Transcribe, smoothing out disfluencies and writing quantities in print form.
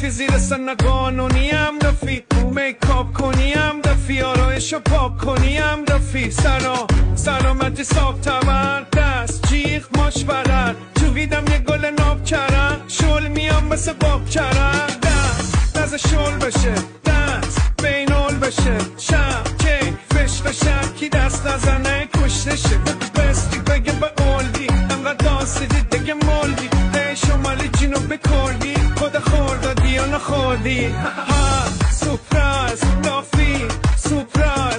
رفی زیر سن قانونیم رفی میکاپ کنیم رفی آرایشو پاک کنیم رفی سلامتی صاف تمر دست جیغ ماش برد چوبیدم یه گل ناب کرم شل میام مثل باب کرم دست شل بشه دست بینول بشه شب که فش بشه کی دست نزنه کشته شه بستی بگه به اولدی انقدر داستیدی دیگه مولدی ای شمالی جینو بکردی خود خوردادی یا نخوردی ها سپرایز لافی سپرایز